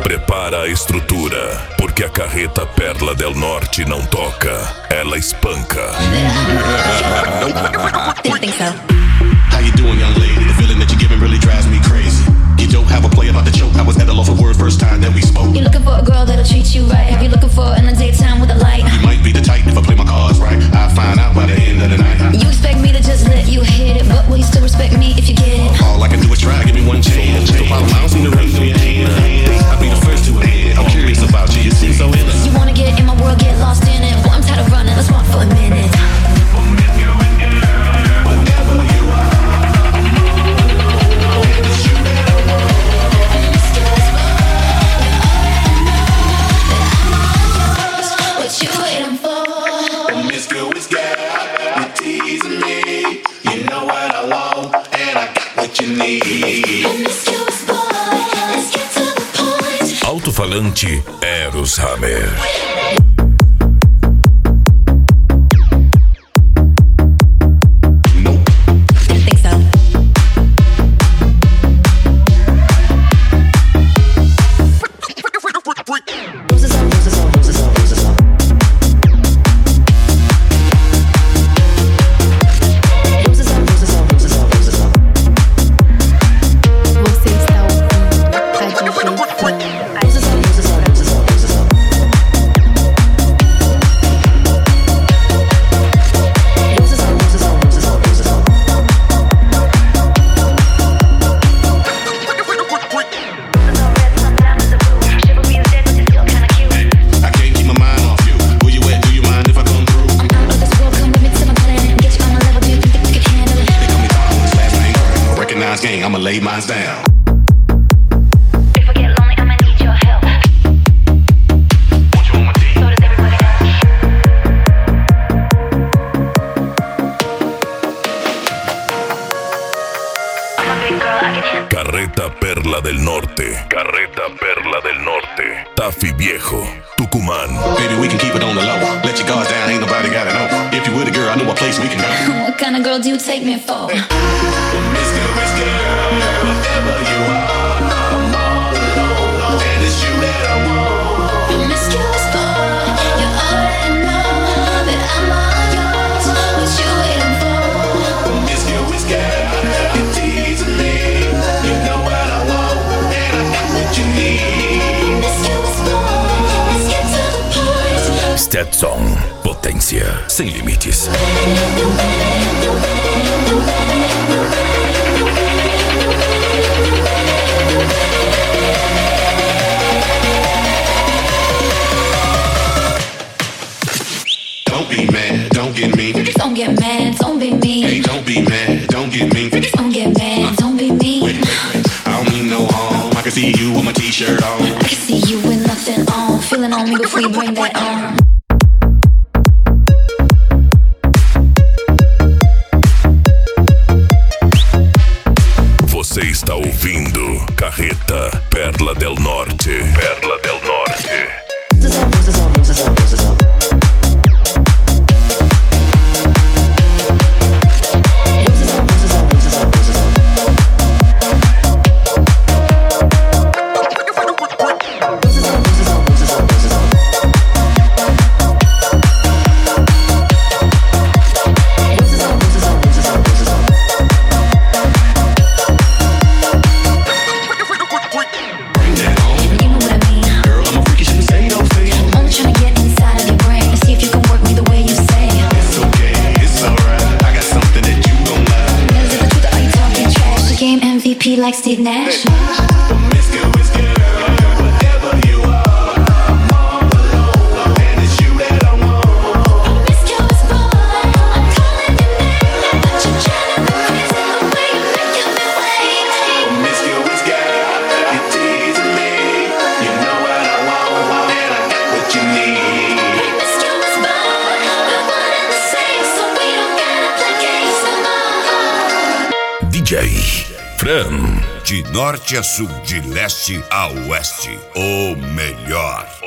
prepara a estrutura, porque a carreta Perla del Norte não toca, ela espanca. How you doing, young lady? The feeling that you're giving really drives me crazy. You don't have a play about the choke. I was at a loss for words first time that we spoke. You're looking for a girl that'll treat you right. Have you looking for in the daytime with a light? You might be the type if I play my cards right. I'll find out by the end of the night. You expect me to just let you hit it, but will you still respect me if you get it? All I can do is try, give me one chance. No problem, I don't seem to run through your hands. I'll be the first to admit, I'm curious about you. You seem so innocent. You wanna get in my world, get lost in it. Well, I'm tired of running, let's walk for a minute. Alto-falante Eros Hammer. I'ma lay mine down. If I get lonely, I'ma need your help. Want you on my team? So does everybody else. I'm a big girl, I can handle. Carreta Perla del Norte. Carreta Perla del Norte. Tafi Viejo, Tucumán. Baby, we can keep it on the low. Let your guards down, ain't nobody gotta know. If you with a girl, I know a place we can go. What kind of girl do you take me for? Miss girl, whatever you are, I'm all alone, and it's you that I want. Promiscuous boy, you already know that I'm all yours. What you waiting for? Promiscuous girl, you're teasing me. You know what I want, and I got what you need. Promiscuous boy, let's get to the point. Stetson, potência sem limites. Don't be mad, don't get mean. Don't get mad, don't be mean. Hey, don't be mad, don't get mean. Don't get mad, don't be mean. Wait, I don't mean no harm. I can see you with my t-shirt on. I can see you with nothing on. Feeling on me before you bring that on. Você está ouvindo Carreta Perla del Norte. Perla del Norte. Like Steve Nash. Promiscuous girl, whatever you are, I'm all alone, and it's you that I want. Promiscuous boy, I'm calling your name, but you're driving me crazy the way you making me wait. Promiscuous girl, you're teasing me. You know what I want, and I got what you need. Promiscuous boy, we're one and the same, so we don't gotta play games no more. DJ Fran. De norte a sul, de leste a oeste, o melhor.